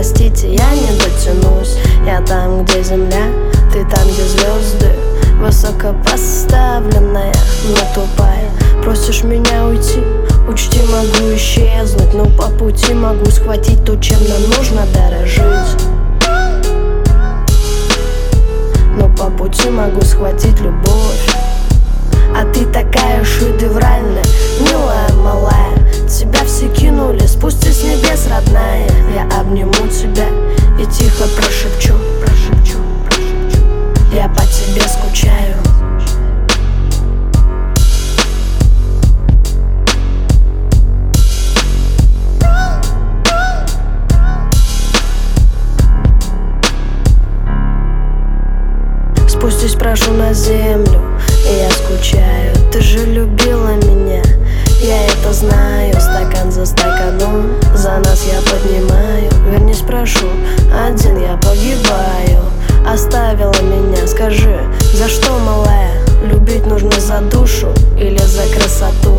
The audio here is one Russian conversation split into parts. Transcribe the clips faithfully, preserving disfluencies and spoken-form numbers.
простите, я не дотянусь. Я там, где земля, ты там, где звезды. Высокопоставленная, но тупая. Просишь меня уйти, учти, могу исчезнуть, но по пути могу схватить то, чем нам нужно дорожить. Но по пути могу схватить любовь. А ты такая шедевральная, милая, малая. Тебя все кинули, спустись с небес, родная. Я обниму тебя и тихо прошепчу, прошепчу, прошепчу. Я по тебе скучаю. Спустись, прошу, на землю, и я скучаю. Ты же любила меня, я это знаю. Стакан за стаканом, за нас я поднимаю. Вернись, прошу, один я погибаю. Оставила меня, скажи, за что, малая? Любить нужно за душу или за красоту?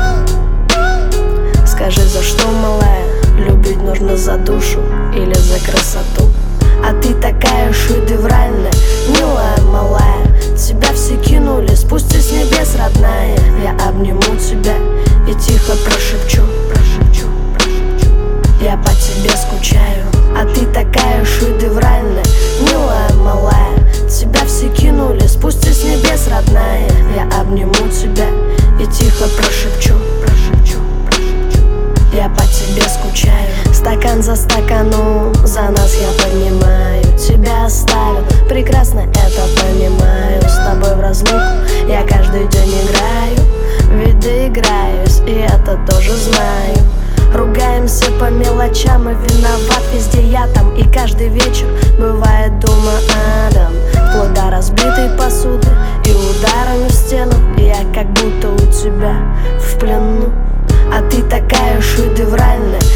Скажи, за что, малая? Любить нужно за душу или за красоту? А ты такая шедевральная, милая, малая. Тебя все кинули, спустись с небес, родная. Я обниму тебя и тихо прошепчу, прошепчу, прошепчу. Я по тебе скучаю. А ты такая шедевральная, милая, малая. Тебя все кинули, спустись с небес, родная. Я обниму тебя и тихо прошепчу, прошепчу, прошепчу. Я по тебе скучаю. Стакан за стаканом, за нас я поднимаю. Тебя оставил, прекрасно это понимаю. С тобой в разлуку я каждый день играю, ведь доиграюсь, и это тоже знаю. Ругаемся по мелочам, и виноват везде я там. И каждый вечер бывает дома адом, вплоть до разбитой посуды и ударами в стену. Я как будто у тебя в плену. А ты такая шедевральная,